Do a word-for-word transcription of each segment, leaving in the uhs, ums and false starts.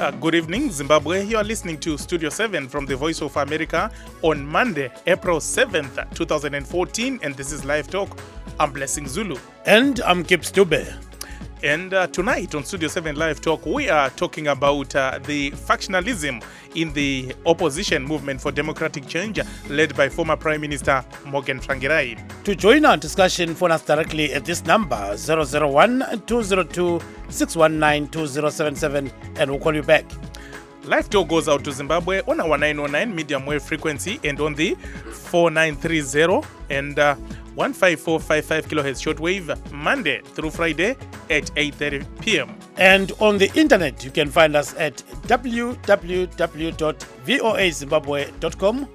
Uh, good evening, Zimbabwe. You are listening to Studio seven from the Voice of America on Monday, April seventh, twenty fourteen, and this is Live Talk. I'm Blessing Zulu. And I'm Kip Stube. And uh, tonight on Studio seven Live Talk, we are talking about uh, the factionalism in the opposition movement for democratic change led by former Prime Minister Morgan Tsvangirai. To join our discussion, phone us directly at this number, zero zero one, two zero two, six one nine, two zero seven seven, and we'll call you back. Live Talk goes out to Zimbabwe on our nine oh nine medium wave frequency and on the four nine three zero and uh, one five four five five kilohertz shortwave Monday through Friday at eight thirty p.m. And on the internet, you can find us at w w w dot voa zimbabwe dot com,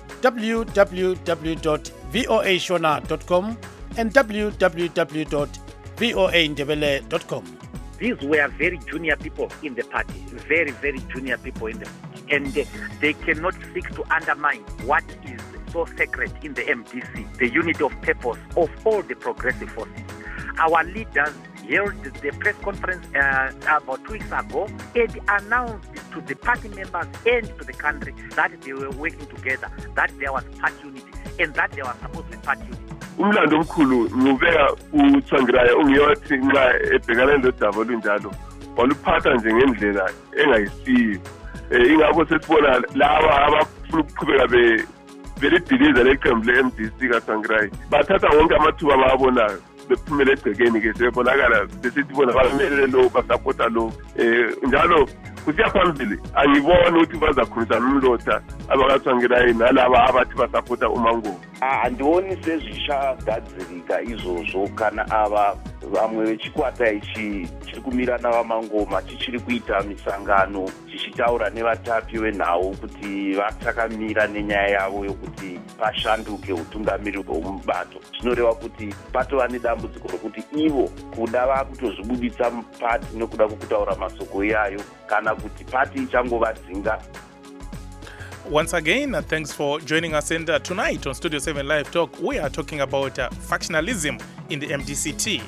w w w dot voa shona dot com, and w w w dot voa ndebele dot com. These were very junior people in the party, very, very junior people in the party. And uh, they cannot seek to undermine what is so sacred in the M D C, the unity of purpose of all the progressive forces. Our leaders held the press conference uh, about two weeks ago and announced to the party members and to the country that they were working together, that there was party unity, and that there was supposed to be party unity. Umlando omkhulu ngubeka uTsvangirai ungiyothi nxa ebhekana nodaba olunjalo waluphatha nje ngendlela engayisiyo ingakho sesibona laba abafuna ukuqhubeka be belidiliza leqembu le-M D C kaTsvangirai bathatha wonke amathuba abawabonayo bephumela egcekeni ke sebonakala besithi bona bamelele lo basapota lo njalo kusiya phambili angiboni ukuthi bazakhulumisana umlotha abakaTsvangirai nalaba abathi basapota uMango. Andioni sezvichagadzirika izvozvo kana ava vamwe vechikwata ichi chiri kumira navamangoma chichiri kuita misangano chichitaura nevatapi venhau kuti vatakamira nenyaya yavo yokuti pashanduke utungamiri hwemubato. Zvinoreva kuti patova nedambudziko rokuti ivo kuda vakutozvibuditsa pati nekuda kwokutaura masoko iyayo kana kuti pati ichangovadzinga. Once again, uh, thanks for joining us. And uh, tonight on Studio seven Live Talk, we are talking about uh, factionalism in the M D C T.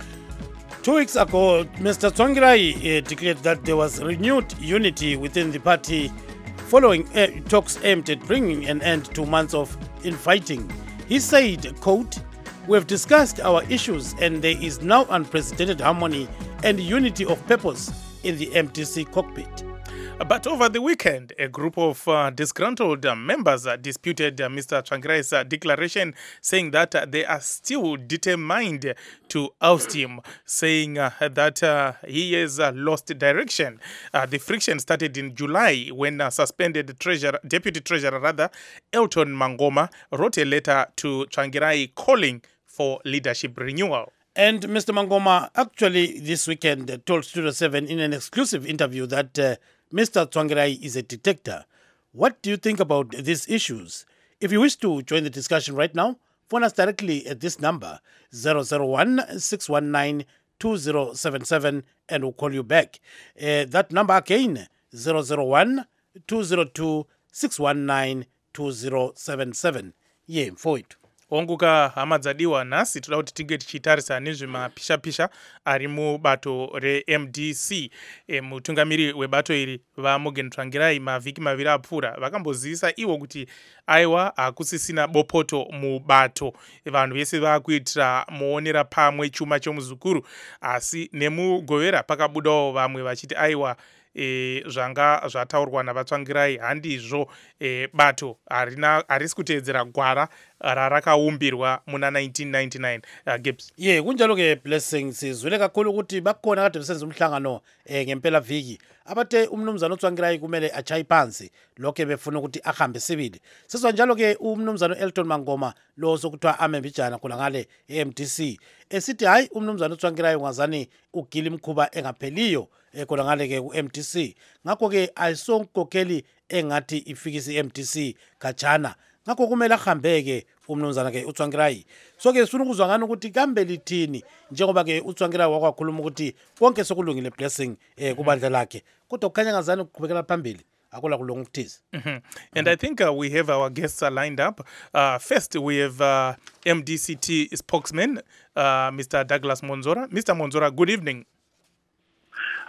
Two weeks ago, Mister Tsvangirai uh, declared that there was renewed unity within the party following uh, talks aimed at bringing an end to months of infighting. He said, quote, "We have discussed our issues and there is now unprecedented harmony and unity of purpose in the M D C cockpit." But over the weekend, a group of uh, disgruntled uh, members uh, disputed uh, Mister Tsvangirai's uh, declaration, saying that uh, they are still determined to oust him, saying uh, that uh, he has uh, lost direction. Uh, the friction started in July when uh, suspended treasurer, deputy treasurer rather, Elton Mangoma, wrote a letter to Tsvangirai calling for leadership renewal. And Mister Mangoma actually this weekend uh, told Studio seven in an exclusive interview that uh, Mister Tsvangirai is a dictator. What do you think about these issues? If you wish to join the discussion right now, phone us directly at this number, zero zero one, six one nine, two zero seven seven, and we'll call you back. Uh, that number again, zero zero one, two zero two, six one nine, two zero seven seven. Yeah, for it. Onguka hama dzadiwa nhasi toda kuti tinge tichitarisa nezvemapisha-pisha ari mubato re-M D C. E, mutungamiri webato iri vaMorgan Tsvangirai mavhiki maviri apfuura vakambozivisa iwo kuti aiwa hakusisina bopoto mubato. Vanhu vese vakuitira muonera pamwe chuma chomuzukuru, asi nemugovera pakabudawo vamwe vachiti aiwa E, zvanga zvataurwa navaTsvangirai handizvo e, bato harina harisi kuteedzera gwara rarakaumbirwa muna nineteen ninety-nine. uh, Gibbs. Ye yeah, kunjalo ke Blessings sizwele kakhulu ukuthi bakhona kade besenza umhlangano eh, ngempela viki abathe umnumzana uTsvangirai kumele achaye phansi lokho befuna ukuthi ahambe sibili. Seswa njalo ke umnumzana Elton Mangoma lo sokuthiwa amembijana khona ngale e-M D C esithi hayi umnumzana uTsvangirai ungazani ugila imkhuba engapheliyo khona ngale ke ku-M D C. Ngakho ke ayisonkokheli engathi ifikisi i-M D C kachana, ngakho kumele ahambeke umnumzana ke uTsvangirai. So ke sifuna ukuzwa ngani ukuthi kambe lithini njengoba ke uTsvangirai wakwakhuluma ukuthi konke sokulungile Blessing eh kubandla lakhe, kodwa kukhanya ngazani ukuqhubekela phambili akula kulunga ukuthiza. And I think uh, we have our guests uh, lined up. Uh, first we have uh, M D C T spokesman uh, Mister Douglas Monzora. Mister Monzora, good evening.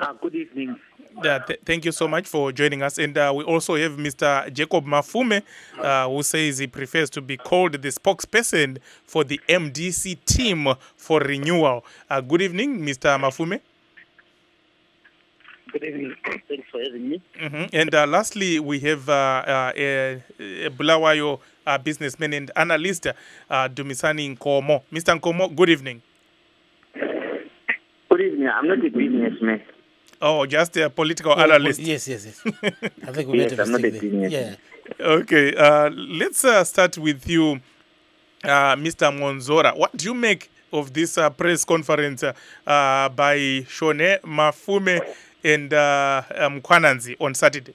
Uh, good evening. Yeah, th- thank you so much for joining us. And uh, we also have Mister Jacob Mafume, uh, who says he prefers to be called the spokesperson for the M D C team for renewal. Uh, good evening, Mister Mafume. Good evening. Thanks for having me. Mm-hmm. And uh, lastly, we have uh, uh, uh, Bulawayo uh, businessman and analyst, uh, Dumisani Nkomo. Mister Nkomo, good evening. Good evening. I'm not a businessman. Oh, just a political Oh, analyst. Yes, yes, yes. I think we Yes, better I'm not stick a there. business. Yeah. Okay, uh, let's uh, start with you, uh, Mister Monzora. What do you make of this uh, press conference uh, uh, by Shone Mafume and uh, um, Kwananzi on Saturday?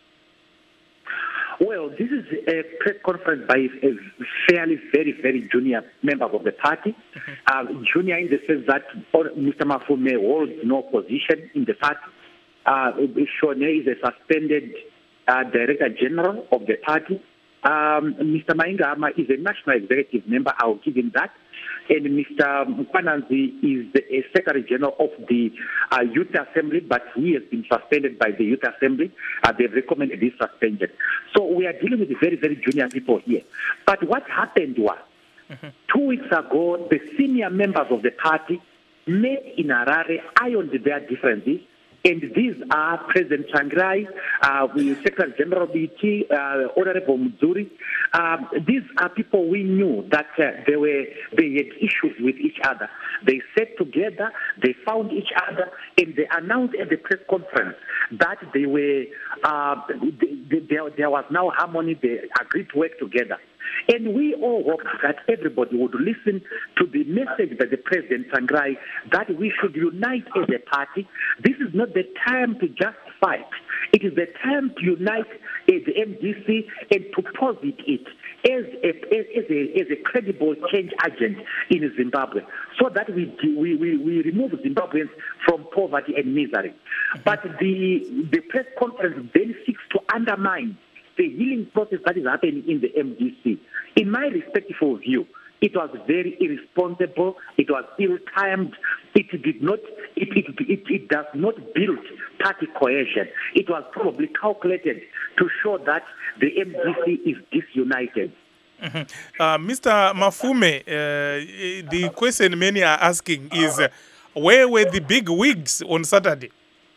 Well, this is a press conference by a fairly, very, very junior members of the party. Uh, junior in the sense that Mister Mafume holds no position in the party. Uh, Shone is a suspended uh, director general of the party. Um, Mister Maingama is a national executive member. I'll give him that. And Mister Mkwananzi is the a Secretary General of the uh, Youth Assembly, but he has been suspended by the Youth Assembly. Uh, they've recommended his suspension. So we are dealing with very, very junior people here. But what happened was, mm-hmm. two weeks ago, the senior members of the party met in Harare, ironed their differences, and these are President Tsvangirai, uh, the Secretary General of the E T, uh, Honorable Muzuri. Um, these are people we knew that uh, they were they had issues with each other. They sat together, they found each other, and they announced at the press conference that they were uh, they, they, there, there was now harmony. They agreed to work together. And we all hoped that everybody would listen to the message by the President Tsvangirai that we should unite as a party. This is not the time to just fight. It is the time to unite as the M D C and to posit it as a, as a, as a credible change agent in Zimbabwe so that we, we, we, we remove Zimbabweans from poverty and misery. But the, the press conference then seeks to undermine the healing process that is happening in the M D C. In my respectful view, it was very irresponsible. It was ill-timed. It did not. It, it, it, it does not build party cohesion. It was probably calculated to show that the M D C is disunited. Mm-hmm. uh, Mister Mafume, uh, the question many are asking is, uh, where were the big wigs on Saturday?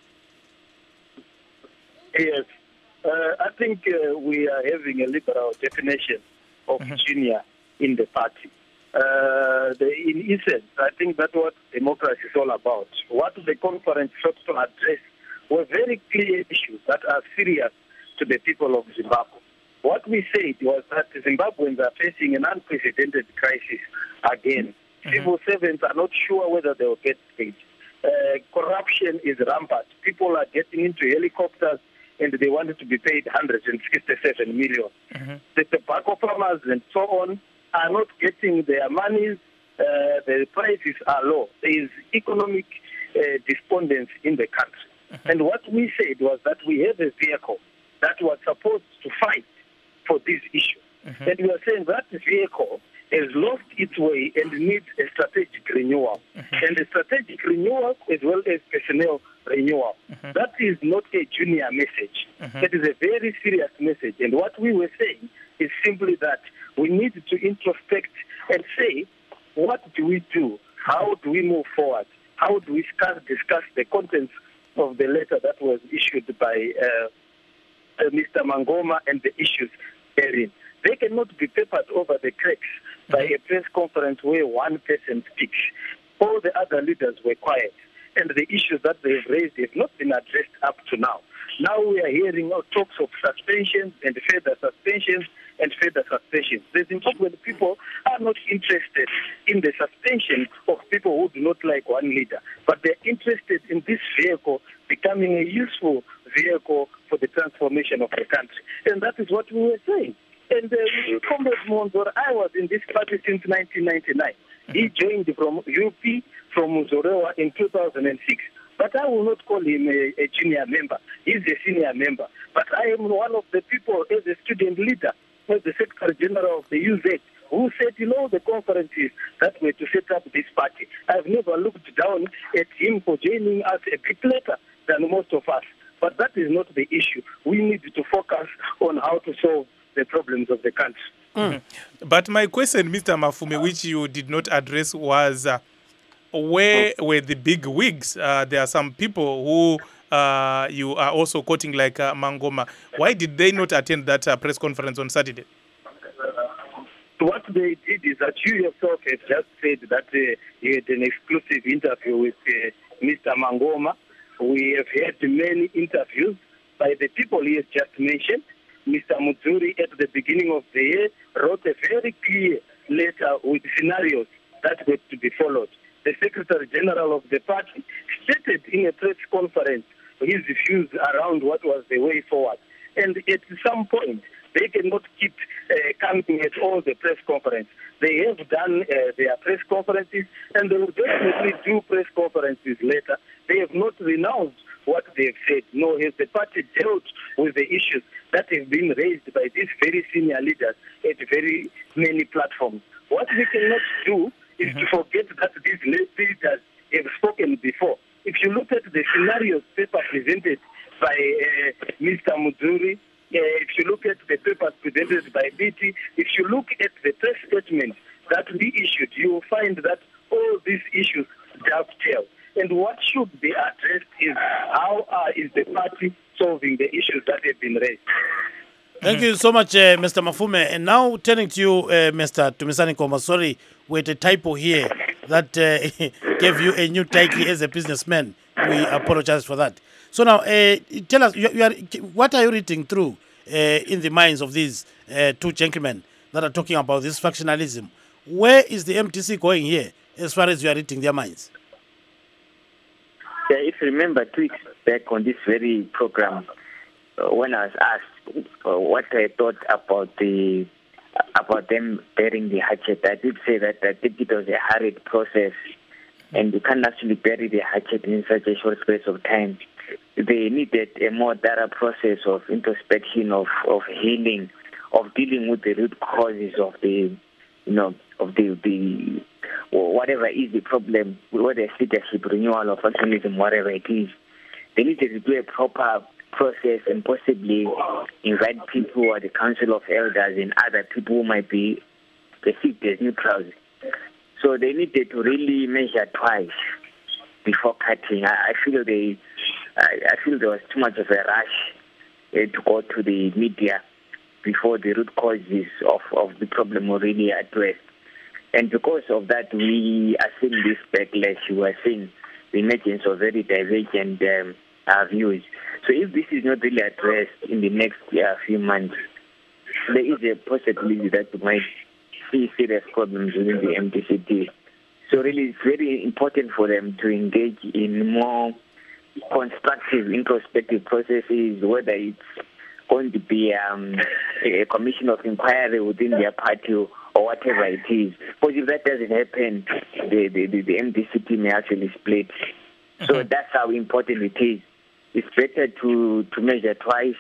Yes. Uh, I think uh, we are having a liberal definition of mm-hmm. junior in the party. Uh, the, in essence, I think that's what democracy is all about. What the conference sought to address were very clear issues that are serious to the people of Zimbabwe. What we said was that Zimbabweans are facing an unprecedented crisis again. Mm-hmm. Civil servants are not sure whether they will get paid. Uh, corruption is rampant. People are getting into helicopters and they wanted to be paid one hundred sixty-seven million. Mm-hmm. The tobacco farmers and so on are not getting their monies. Uh, the prices are low. There is economic uh, despondency in the country. Mm-hmm. And what we said was that we have a vehicle that was supposed to fight for this issue. Mm-hmm. And we are saying that vehicle has lost its way and needs a strategic renewal. Mm-hmm. And a strategic renewal as well as personnel renewal. Mm-hmm. That is not a junior message. Mm-hmm. That is a very serious message. And what we were saying is simply that we need to introspect and say, what do we do? How do we move forward? How do we discuss, discuss the contents of the letter that was issued by uh, uh, Mister Mangoma and the issues therein? They cannot be papered over the cracks by a press conference where one person speaks. All the other leaders were quiet, and the issues that they have raised have not been addressed up to now. Now we are hearing all talks of suspensions and further suspensions and further suspensions. The Zimbabwean people are not interested in the suspension of people who do not like one leader, but they're interested in this vehicle becoming a useful vehicle for the transformation of the country. And that is what we were saying. And uh, Comrade Monzora, I was in this party since nineteen ninety-nine. He joined from U P, from Zorewa in two thousand six. But I will not call him a, a junior member. He's a senior member. But I am one of the people as a student leader, as the Secretary General of the U Z, who said, you know, the conferences that were to set up this party. I've never looked down at him for joining us a bit later. than most of us. But that is not the issue. We need to focus on how to solve the problems of the country. Mm. But my question, Mister Mafume, which you did not address, was uh, where were the big wigs? Uh, there are some people who uh, you are also quoting, like uh, Mangoma. Why did they not attend that uh, press conference on Saturday? What they did is that you yourself have just said that uh, you had an exclusive interview with uh, Mister Mangoma. We have had many interviews by the people he has just mentioned. Mister Mudzuri, at the beginning of the year, wrote a very clear letter with scenarios that were to be followed. The Secretary General of the party stated in a press conference his views around what was the way forward. And at some point, they cannot keep uh, coming at all the press conference. They have done uh, their press conferences, and they will definitely do press conferences later. They have not renounced what they have said, nor has the party dealt with the issues that have been raised by these very senior leaders at very many platforms. What we cannot do is mm-hmm. to forget that these leaders have spoken before. If you look at the scenarios paper presented by uh, Mister Mudzuri, uh, if you look at the papers presented by B T, if you look at the press statement that we issued, you will find that all these issues dovetail. And what should be addressed is how uh, is the party solving the issues that have been raised. Thank you so much, uh, Mister Mafume. And now turning to you, uh, Mister Tumisani Koma. Sorry, with a typo here that uh, gave you a new title as a businessman. We apologize for that. So now, uh, tell us, you, you are, what are you reading through uh, in the minds of these uh, two gentlemen that are talking about this factionalism? Where is the M D C going here, as far as you are reading their minds? Yeah, if you remember two weeks back on this very program, uh, when I was asked uh, what I thought about the about them burying the hatchet, I did say that I think it was a hurried process, and you can't actually bury the hatchet in such a short space of time. They needed a more thorough process of introspection, of, of healing, of dealing with the root causes of the, you know, of the the whatever is the problem, whether it's leadership, renewal of factionalism, whatever it is. They needed to do a proper process and possibly invite people or the Council of Elders and other people who might be perceived as neutrals. So they needed to really measure twice before cutting. I, I feel they, I, I feel there was too much of a rush uh, to go to the media before the root causes of, of the problem were really addressed. And because of that, we are seeing this backlash. We are seeing the emergence of very divergent um, uh, views. So if this is not really addressed in the next uh, few months, there is a possibility that we might see serious problems within the M D C T. So really, it's very important for them to engage in more constructive, introspective processes, whether it's going to be um, a commission of inquiry within their party or whatever it is. Because if that doesn't happen, the, the, the, the M D C T may actually split. So mm-hmm. that's how important it is. It's better to, to measure twice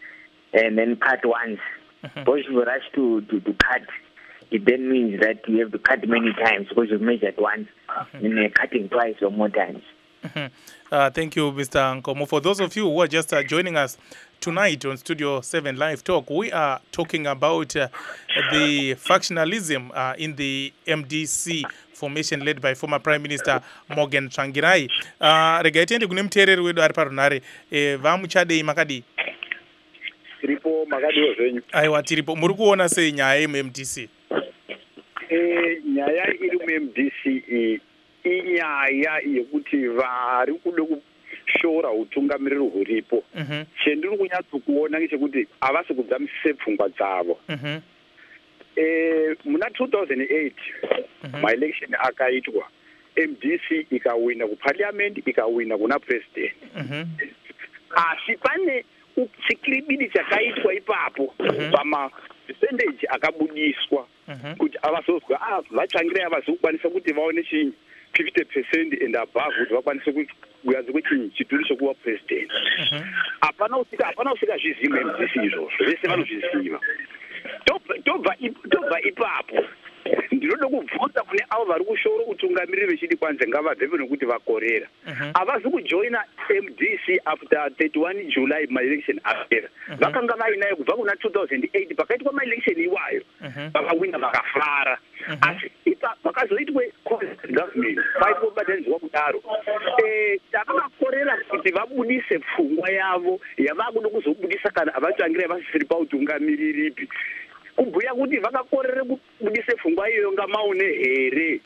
and then cut once. Mm-hmm. Because if you rush to, to, to cut, it then means that you have to cut many times because you've measured once mm-hmm. and you're cutting twice or more times. Mm-hmm. Uh, thank you, Mister Nkomo. For those of you who are just uh, joining us tonight on Studio seven Live Talk, we are talking about uh, the factionalism uh, in the M D C formation led by former Prime Minister Morgan Tsvangirai. Uh, Regaitende kune mtereri wedu ari parunare vamuchadei makadi tiripo makadiwo zvenyu aiwa tiripo muri kuona sei nyaya yemu-M D C? Eh, nyaya iri mu-M D C inyaya yekuti vari kude kushora utungamiriri huripo. Chendiri kunyatso kuona ngechekuti havasi kudzamisise pfungwa dzavo. Muna two thousand eight maelection akaitwa, M D C ikawina kuparliament, ikawina kuna president. Asi pane chikiribidi chakaitwa ipapo pama percentage akabudiswa kuti avazozwa ah vatsvangirai avazokwanisa kuti vaone chinyi fifty percent and above kuti vakwanise kuyazi kwechinyi chituru chokuva president. Hapana usika hapana usika zviziva M D C izvozvo, vese vanozviziva. Tobva tobva ipapo ndinoda kubvunza kune avo vari kushoro utungamiriri vechiti kwanze ngavabvepe nokuti vakorera havazi kujoina M D C after thirty-one July maelection apera vakanga vainayo kubva kuna two thousand eight pakaitwa maelection iwayo vakawina vakafara asi ipa vakazoitwe government paikobatanidzwa kudaro takavakorera kuti vabudise pfungwa yavo yavakuda kuzobudisa kana avatangira vasisiri pautungamiriripi kubhuya kuti vakakorere kubudise pfungwa iyoyo ngamaone here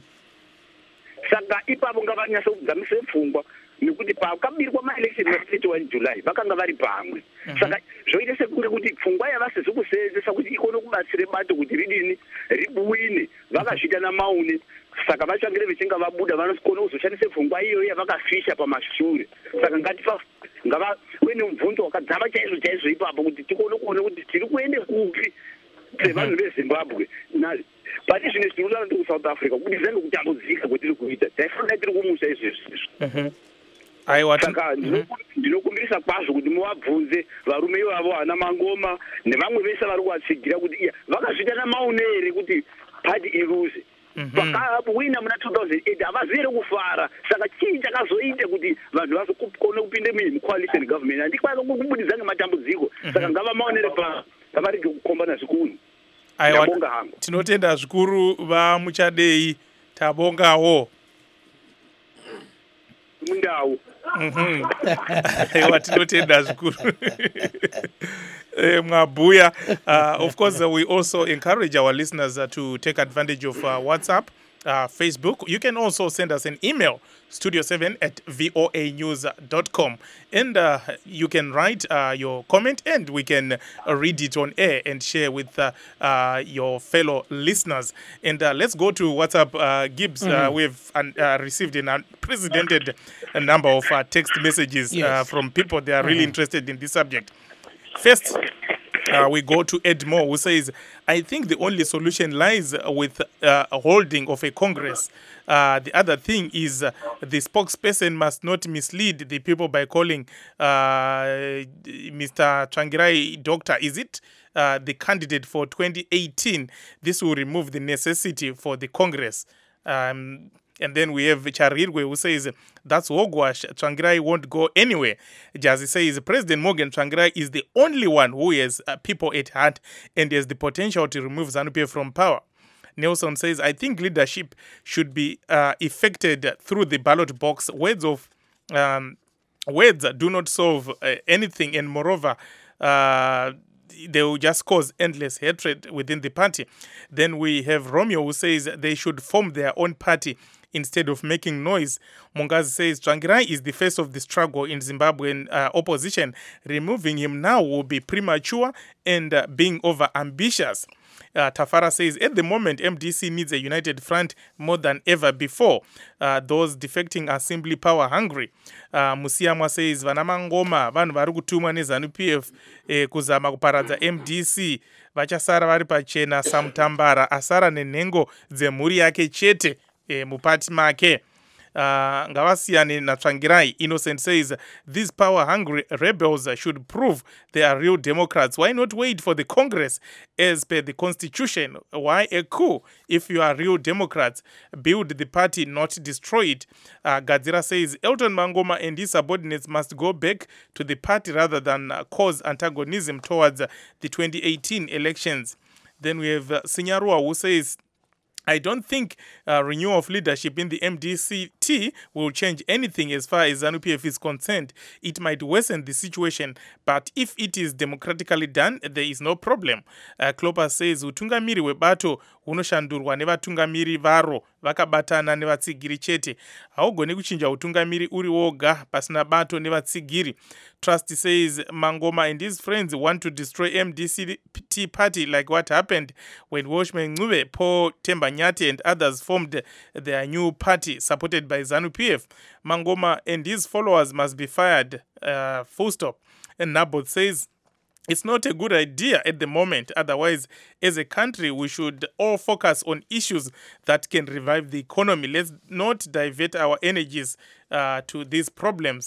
saka ipapo ngavanyasa kugamise pfungwa nekuti pakabirwa maelection na-thirty-one July vakanga vari pamwe saka zvoite sekunge kuti pfungwa yavasizi kuseenzesa kuti ikone kubatsire bato kuti ridini ribuwine vakazvita namaune saka vatsvangire vechinga vabuda vanokona kuzoshandise pfungwa iyoyo yavakafisha pamashure saka ngatifa ngavave nemubvunzo wakadzama chaizvo chaizvo ipapo kuti tikone kuona kuti tiri kuende kupi sevanhu vezimbabwe pane zvine zvinodaro ndi kusouth africa kubudisa nekutambudzika kwetiri kuita taifanira tiri kumusha izvezvizvo saka ndinokumbirisa kwazvo kuti muvabvunze varume ivavo vana mangoma nevamwe vese vari kuvatsigira kuti iya vakazvita namaune here kuti pati iruze pakawina muna two thousand eight havazi here kufara saka chii chakazoite kuti vanhu vazokone kupinde mucoalition government handikwanisa kubudisa ngematambudziko saka ngavamaonere pa ngavarege kukombana zvikuru. Aiwa, tinotenda zvikuru vamuchadei, tabongawo mundau. Mhm. Aiwa, tinotenda zvikuru. Uh, Mwabuya. Uh, of course, uh, we also encourage our listeners uh, to take advantage of uh, WhatsApp, uh, Facebook. You can also send us an email, studio seven at voa news dot com. And uh, you can write uh, your comment and we can uh, read it on air and share with uh, uh, your fellow listeners. And uh, let's go to WhatsApp. Uh, Gibbs, mm-hmm. uh, we've uh, received an unprecedented number of uh, text messages yes. uh, from people. They are really mm-hmm. interested in this subject. First, uh, we go to Ed Moore, who says, I think the only solution lies with uh, a holding of a Congress. Uh, the other thing is uh, the spokesperson must not mislead the people by calling uh, Mister Tsvangirai doctor. Is it uh, the candidate for twenty eighteen? This will remove the necessity for the Congress. Um, And then we have Charirwe, who says, that's hogwash. Tsvangirai won't go anywhere. Jazzy says, President Morgan Tsvangirai is the only one who has uh, people at heart and has the potential to remove ZANU-P F from power. Nelson says, I think leadership should be uh, effected through the ballot box. Words of um, words do not solve uh, anything. And moreover, uh, they will just cause endless hatred within the party. Then we have Romeo, who says they should form their own party instead of making noise. Mungazi says Tsvangirai is the face of the struggle in Zimbabwean uh, opposition. Removing him now will be premature and uh, being over-ambitious. Uh, Tafara says, at the moment, M D C needs a united front more than ever before. Uh, those defecting are simply power hungry. Uh, Musiyamwa says, Vanamangoma, vanhu vari kutumwa neZANU-P F eh, kuzama kuparadza M D C. Vachasara vari pachena samutambara, asara nenhengo dzemhuri yake chete eh, mupati make. Uh, Ngavasiyane na Tsvangirai. Innocent says, these power-hungry rebels should prove they are real Democrats. Why not wait for the Congress as per the Constitution? Why a coup? If you are real Democrats, build the party, not destroy it. Uh, Gadzira says, Elton Mangoma and his subordinates must go back to the party rather than uh, cause antagonism towards uh, the twenty eighteen elections. Then we have uh, Sinyarua, who says, I don't think uh, renewal of leadership in the M D C T will change anything as far as ZANU-P F is concerned. It might worsen the situation, but if it is democratically done, there is no problem. Uh, Klopa says, utungamiri webato unoshandurwa nevatungamiri varo vakabatana nevatsigiri chete. Haugoni kuchinja utungamiri uri woga pasina bato nevatsigiri. Trust says Mangoma and his friends want to destroy M D C T party like what happened when Washman Ngube, Paul Tembanyati and others formed their new party supported by ZANU-P F. Mangoma and his followers must be fired. Uh, full stop. And Naboth says, it's not a good idea at the moment. Otherwise, as a country, we should all focus on issues that can revive the economy. Let's not divert our energies uh, to these problems.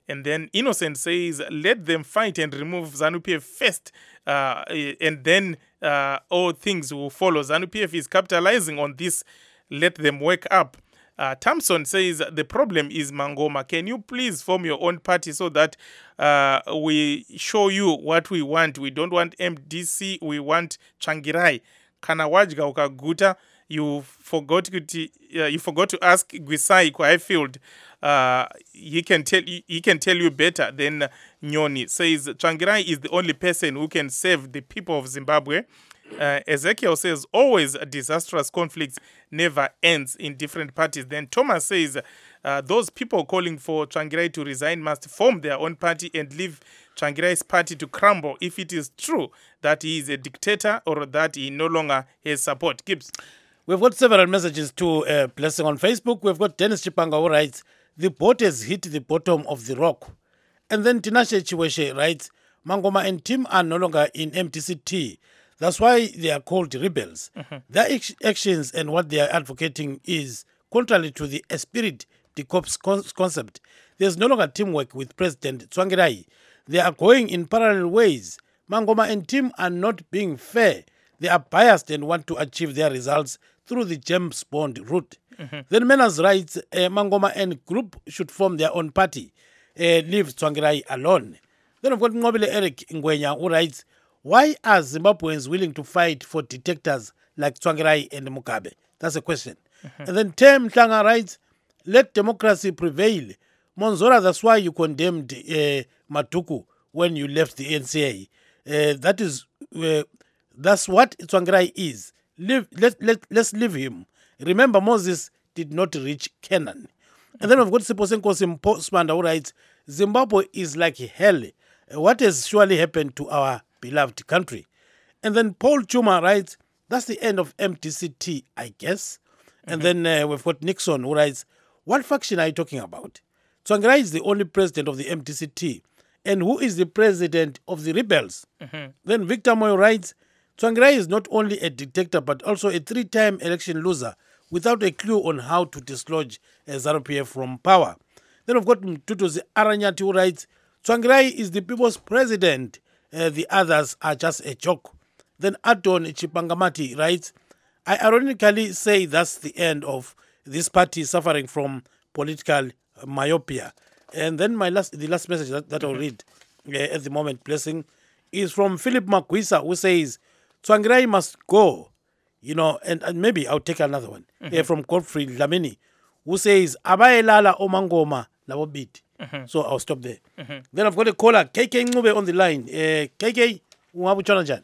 And then Innocent says, let them fight and remove ZANU-P F first, uh, and then uh, all things will follow. ZANU-P F is capitalizing on this. Let them wake up. Uh, Thompson says, the problem is Mangoma. Can you please form your own party so that uh, we show you what we want? We don't want M D C, we want Changirai. Kanawajga ukaguta. You forgot to uh, you forgot to ask Gwisai Kwaifield. Uh, he can tell you, he can tell you better than Nyoni. Says Changirai is the only person who can save the people of Zimbabwe. Uh, Ezekiel says always a disastrous conflicts never ends in different parties. Then Thomas says uh, those people calling for Changirai to resign must form their own party and leave Changirai's party to crumble if it is true that he is a dictator or that he no longer has support. Gibbs. We've got several messages to uh, Blessing on Facebook. We've got Dennis Chipanga who writes, the boat has hit the bottom of the rock. And then Tinashe Chiweshe writes, Mangoma and Tim are no longer in M T C T. That's why they are called rebels. Mm-hmm. Their ex- actions and what they are advocating is contrary to the esprit de corps con- concept. There's no longer teamwork with President Tsvangirai. They are going in parallel ways. Mangoma and Tim are not being fair. They are biased and want to achieve their results through the James Bond route. Mm-hmm. Then Menas writes, uh, Mangoma and group should form their own party. Uh, leave Tsvangirai alone. Then I've got Ngobile Eric Ngwenya who writes, why are Zimbabweans willing to fight for detectors like Tsvangirai and Mugabe? That's a question. Mm-hmm. And then Tem Tlanga writes, let democracy prevail. Monzora, that's why you condemned uh, Matuku when you left the N C A. Uh, that is, uh, that's what Tsvangirai is. Leave, let, let, let's leave him. Remember, Moses did not reach Canaan. And then we've got Siposenko Spanda who writes, Zimbabwe is like hell. What has surely happened to our beloved country? And then Paul Chuma writes, that's the end of M T C T, I guess. Mm-hmm. And then uh, we've got Nixon who writes, what faction are you talking about? Tsvangirai is the only president of the M T C T. And who is the president of the rebels? Mm-hmm. Then Victor Moyo writes, Tsvangirai is not only a dictator but also a three-time election loser without a clue on how to dislodge uh, ZANU-P F from power. Then we've got Mtutuzi Aranyati who writes, Tsvangirai is the people's president. Uh, the others are just a joke. Then Adon Chipangamati writes, I ironically say that's the end of this party suffering from political myopia. And then my last, the last message that, that I'll read uh, at the moment, Blessing, is from Philip Makwisa, who says, Tsvangirai must go. You know, and, and maybe I'll take another one mm-hmm. uh, from Godfrey Lamini, who says, Abayelala Omangoma Labobit. Mm-hmm. So I'll stop there. Mm-hmm. Then I've got a caller, K K Ngube on the line. Uh, K K, ungabu chona jan?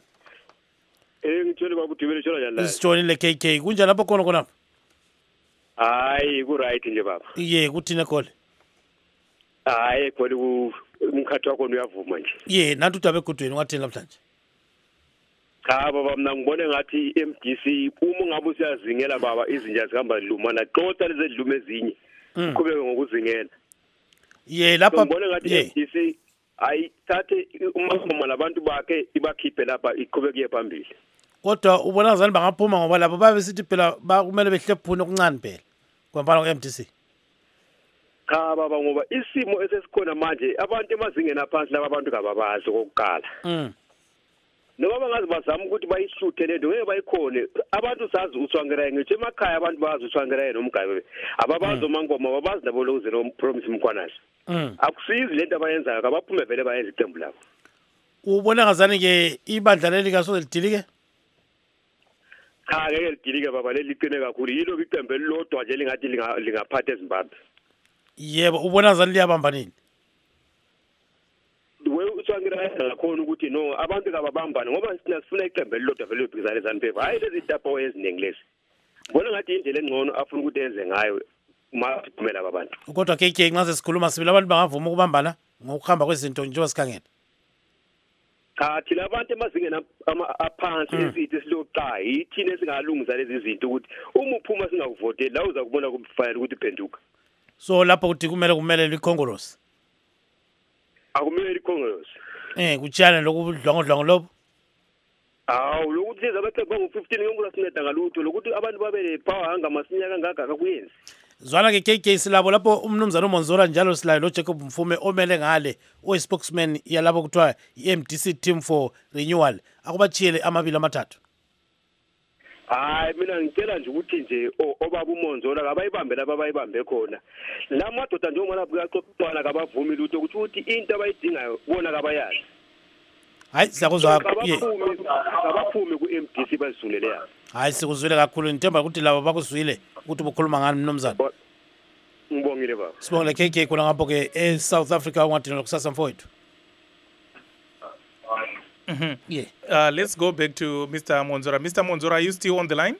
This is Tony le K K. Kunja lapo kono kono? Hayi, ku right nje baba. Ye, kuthina call. Hayi, khona umkhathi wakho uyavuma nje. Ye, nantu tabe kutweni wathini namhlanje? Cha baba, mina ngibone ngathi M D C uma ungabe usiyazingela baba izinja zihamba zilumana xota lezi dlume ezinye. Qhubeke ngokuzingela. Ye lapha ngibone ngathi M D C ayithathe umama labantu bakhe ibakhiphe lapha iqhubeke phambili. Kodwa ubona zani bangaphuma ngoba lapho babe sithi phela kumele behlephune okuncane phela kwempala ku-M D C. Cha baba, ngoba isimo esesikhona manje abantu emazingeni aphansi laba abantu kababazi okokuqala. Mm. Noma bangazi bazama ukuthi bayihluthe lento ngeke bayikhone. Abantu sazi uTsvangirai ngithi emakhaya abantu bazi uTsvangirai noMgabe. Ababazi oMangoma babazi nabo lokuze no promise Mkhwanazi. Mm. Akusizi lento abayenzayo kabaphume vele bayenza iqembu labo. Ubona ngazani ke ibandla leli kaso lidilike? Cha ngeke lidilike baba, leli liqine kakhulu. Yilo iqembu elilodwa nje lingathi lingaphatha eZimbabwe. Yebo, ubona zani liyabamba nini? We uTsvangirai ngakhona ukuthi no abantu kababambana ngoba sina sifuna iqembu elilodwa vele ubhizana eZANU-P F. Hayi lezi tapo eziningi lezi. Ngibona ngathi indlela engcono afuna ukuthi enze ngayo uma siphumela abantu. Kodwa K K nxa sesikhuluma sibili abantu bangavuma ukubambana ngokuhamba kwezinto njengoba sikhangela. Cha thina abantu emazingeni aphansi esithi siloqa yithina esingalungisa lezi zinto ukuthi uma uphuma singakuvoteli la uza kubona kufanele ukuthi iphenduka. So lapho kuthi kumele kumele likhongolose. Akumele iCongress. Eh kutshana lokudlongodlongo lobo. Awu lokuthi lezi abaqembu ngo fifteen ngeke usinceda ngalutho lokuthi abantu babe le power hanga masinya kangaka akakuyenzi. zwana ke K K silabo lapho umnumzana uMonzora njalo silayo lo Jacob Mfume omele ngale oyispokesman yalabo kuthiwa i-M D C Team for Renewal akubachiyele amabili amathathu. Hayi mina ngicela nje ukuthi nje obaba uMonzora kabayibambe laba bayibambe khona. La madoda njengoba buyaxoxana kabavumi lutho ukuthi into abayidingayo bona kabayazi. Hayi siyakuzwa ye. Abaphume ku M D C bazulele yazi. Hayi sikuzwile kakhulu ngithemba ukuthi laba bakuzwile ukuthi ubukhuluma ngani mnumzana. Ngibongile baba. Sibongile K K khona ngapho ke e South Africa ungathina lokusasa mfowethu. Mm-hmm. Yeah. Uh, let's go back to Mister Monzora. Mister Monzora, are you still on the line?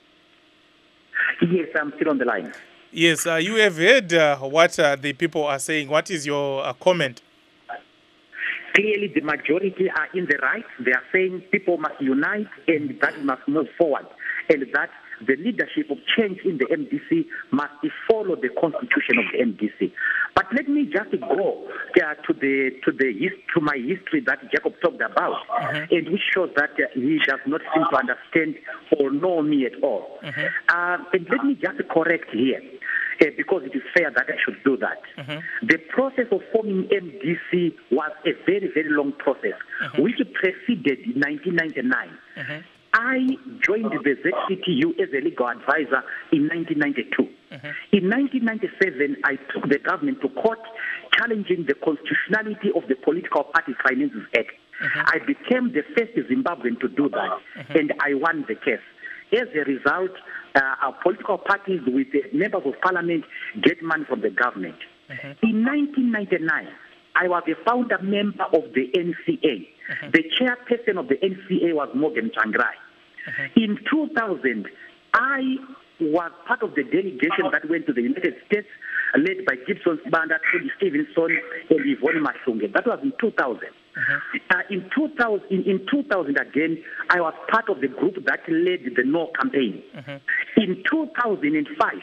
Yes, I'm still on the line. Yes, uh, you have heard uh, what uh, the people are saying. What is your uh, comment? Clearly, the majority are in the right. They are saying people must unite and that must move forward, and that the leadership of change in the M D C must follow the constitution of the M D C. But let me just go uh, to the to the to my history that Jacob talked about, mm-hmm. and which shows that uh, he does not seem to understand or know me at all. Mm-hmm. Uh, and let me just correct here. Uh, because it is fair that I should do that. Mm-hmm. The process of forming M D C was a very, very long process, mm-hmm. which preceded nineteen ninety-nine. Mm-hmm. I joined the Z C T U as a legal advisor in nineteen ninety-two. Mm-hmm. In nineteen ninety-seven, I took the government to court challenging the constitutionality of the Political Party Finances Act. Mm-hmm. I became the first Zimbabwean to do that, mm-hmm. and I won the case. As a result, uh, our political parties with the members of parliament get money from the government. Mm-hmm. In nineteen ninety-nine, I was a founder member of the N C A. Mm-hmm. The chairperson of the N C A was Morgan Tsvangirai. Mm-hmm. In two thousand, I was part of the delegation that went to the United States, led by Gibson Sibanda, Tony Stevenson, and Yvonne Masunge. That was in two thousand. Mm-hmm. Uh, in, two thousand in, in two thousand again, I was part of the group that led the No campaign. Mm-hmm. In two thousand five,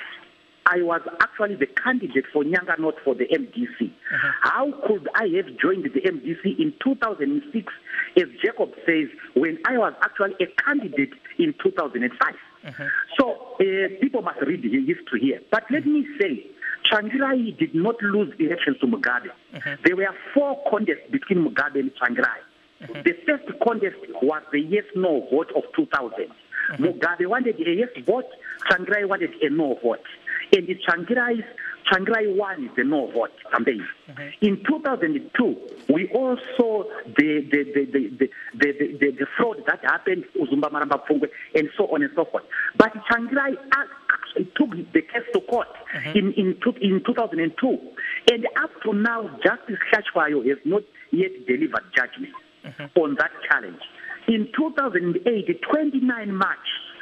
I was actually the candidate for Nyanga North for the M D C. Mm-hmm. How could I have joined the M D C in two thousand six, as Jacob says, when I was actually a candidate in two thousand five? Mm-hmm. So uh, people must read the history here. But let me say, Tsvangirai did not lose elections to Mugabe. Mm-hmm. There were four contests between Mugabe and Tsvangirai. Mm-hmm. The first contest was the yes-no vote of two thousand. Mm-hmm. Mugabe wanted a yes vote, Tsvangirai wanted a no vote. And the Tsvangirai's Tsvangirai won the no vote campaign. Mm-hmm. In two thousand two, we all saw the the the the the, the, the, the fraud that happened, Uzumba Maramba Pungwe, and so on and so forth. But Tsvangirai actually took the case to court mm-hmm. in in, two, in two thousand two, and up to now, Justice Hlachwayo has not yet delivered judgment mm-hmm. on that challenge. In two thousand eight, twenty-nine March.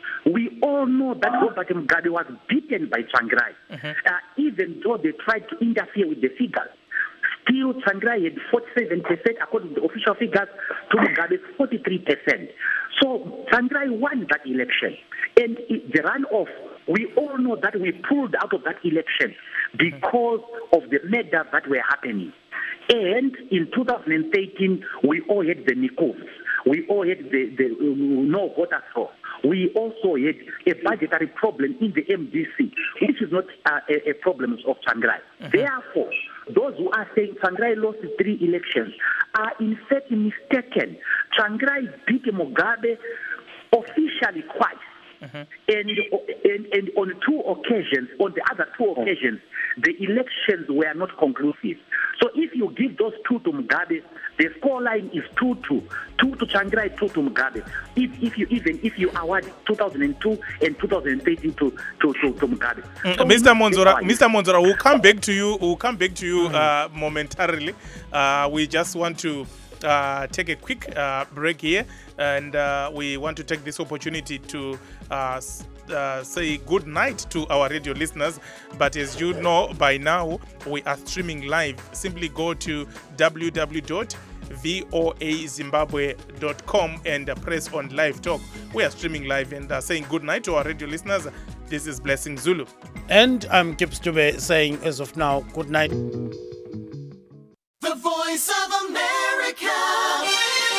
We all know that Robert Mugabe was beaten by Tsvangirai, mm-hmm. uh, even though they tried to interfere with the figures. Still, Tsvangirai had forty-seven percent, according to official figures, to Mugabe's forty-three percent. So Tsvangirai won that election. And it, the runoff, we all know that we pulled out of that election because mm-hmm. of the murders that were happening. And in two thousand thirteen, we all had the Nikovs. We all had the, the uh, no voter fraud. We also had a budgetary problem in the M D C, which is not uh, a, a problem of Tsvangirai. Mm-hmm. Therefore, those who are saying Tsvangirai lost three elections are in fact mistaken. Tsvangirai beat Mugabe officially twice. Mm-hmm. And, and and on two occasions, on the other two occasions, the elections were not conclusive. So if you give those two to Mugabe, the scoreline is two two, two to Tsvangirai, two to Mugabe. If if you even if you award two thousand two and two thousand thirteen to to, to, to Mugabe. Mm, so Mister Monzora, Mister Monzora, we'll come back to you. We'll come back to you mm-hmm. uh, momentarily. Uh, we just want to uh, take a quick uh, break here, and uh, we want to take this opportunity to uh, uh, say good night to our radio listeners. But as you know by now, we are streaming live. Simply go to w w w dot voa zimbabwe dot com and uh, press on live talk. We are streaming live and uh, saying good night to our radio listeners. This is Blessing Zulu. And I'm Kip Stube saying as of now, good night. The Voice of America.